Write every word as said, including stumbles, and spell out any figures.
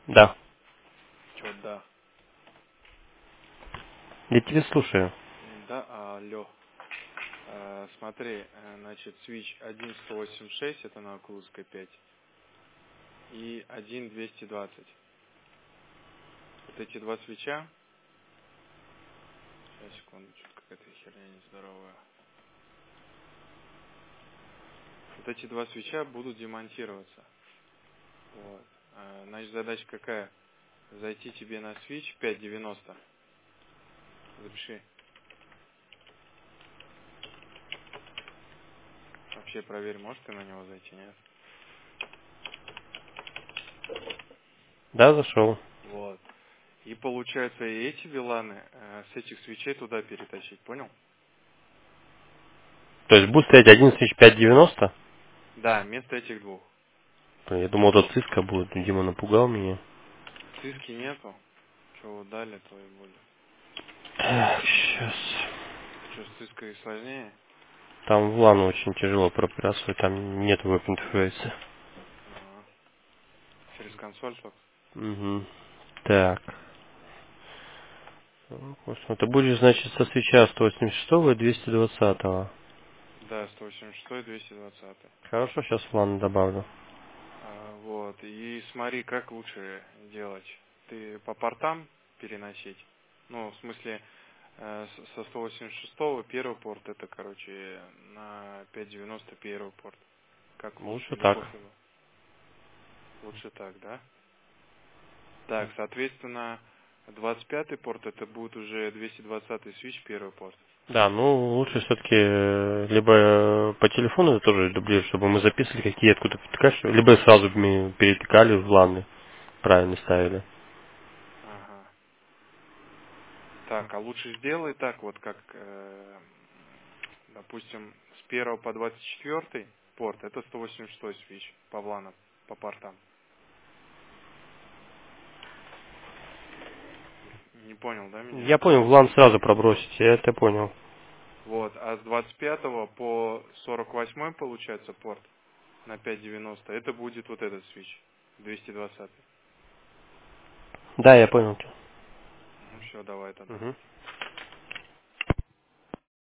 Да. Чё, да? Я тебя слушаю. Да, алло. Э, смотри, э, значит, свич один сто восемьдесят шесть, это на Окуловской пять, и один двести двадцать. Вот эти два свеча, сейчас, секунду, что-то какая-то херня нездоровая. Вот эти два свеча будут демонтироваться. Вот. Э, Значит, задача какая? Зайти тебе на свич пять девяносто. Запиши. Вообще проверь, можешь ты на него зайти, нет? Да, зашел. Вот. И получается и эти виланы э, с этих свечей туда перетащить, понял? То есть будет стоять один свич пять девяносто? Да, вместо этих двух. Я думал, тут циска будет. Дима напугал меня. Циски нету. Что вот дали, то и будет. Так, сейчас. Что, с циской сложнее? Там в лану очень тяжело проплясывать, там нет веб-интерфейса. Ага. Через консоль только? Угу. Так. Ну, в общем, это будет, значит, со свеча сто восемьдесят шесть и двести двадцать. Да, сто восемьдесят шесть, двести двадцать. Хорошо, сейчас в лану добавлю. А, вот. И смотри, как лучше делать. Ты по портам переносить? Ну, в смысле, э, с- со сто восемьдесят шесть первый порт, это, короче, на пять девяносто первый порт. Как лучше Лучше или так. пофигу? Лучше так, да? Так, соответственно, двадцать пятый порт это будет уже двести двадцатый свич, первый порт. Да, ну лучше все-таки либо э, по телефону это тоже дублировать, чтобы мы записывали, какие откуда втыкаешь, либо сразу мы перетыкали в ланы, правильно ставили. Ага. Так, а лучше сделай так, вот как, э, допустим, с первого по двадцать четвёртый порт, это сто восемьдесят шесть свич по вланам, по портам. Не понял, да, меня? Я понял, в лан сразу пробросить, я это понял. Вот, а с двадцать пятого по сорок восьмой получается порт на пять девяносто, это будет вот этот свич, двести двадцать. Да, я понял тебя. Ну все, давай тогда. Мгм.